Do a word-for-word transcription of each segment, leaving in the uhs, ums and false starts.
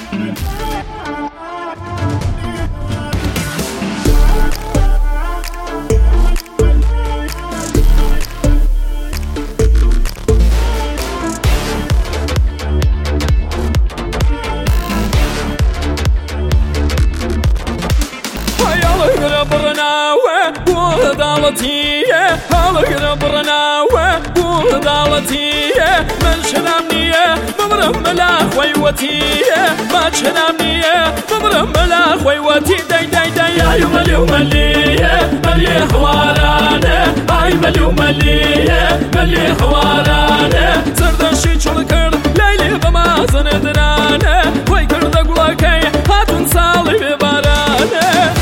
برناوة وضالتية هالغر برناوة وضالتية من شنامنية بمرم ملا خويوتية ما شنامنية بمرم ملا خويوتي داي داي داي اي ملي وملية ملي حوارانة اي ملي وملية ملي حوارانة سردشي چلكر ليلي بما زندرانة ويكر دقلكي هاتون صالي ببارانة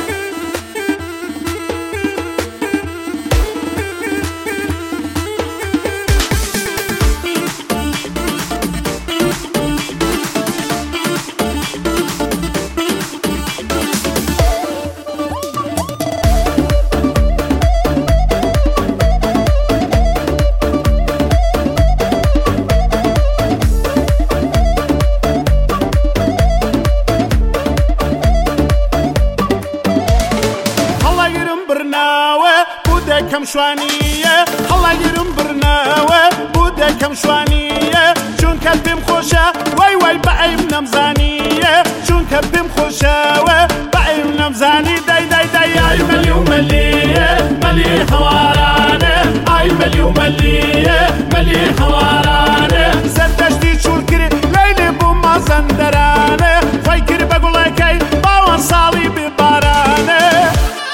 كم شوانية الله يرم برناوة بودا كم شوانية شون كلبم خوشة واي واي بعيم نمزانية شون كلبم خوشة بعيم نمزاني داي داي داي اي ملي وملية ملي حوارانة اي ملي وملية ملي حوارانة سردشتي شول كري ليلي بوما زندرانة فايكر بقولكي باوان صالي ببارانة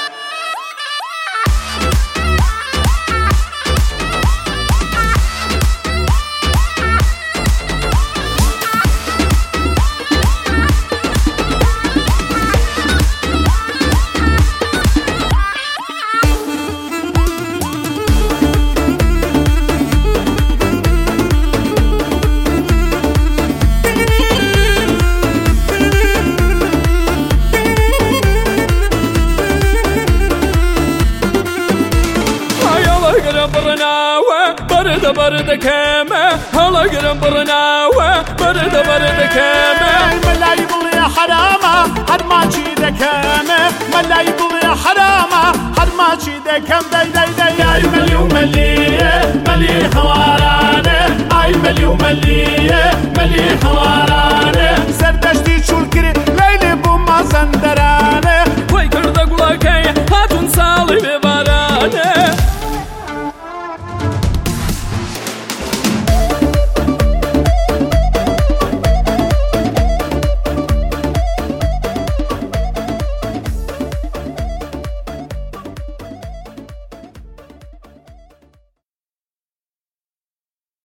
برناوة برد برد كامة هلا قرم برناوة برد برد كامة ملا يقول يا حرامة هر ما تشيد كامة ملا يقول يا حرامة هر ما تشيد كام داي داي داي اي ملي وملية ملي حوارانة اي ملي وملية ملي حوارانة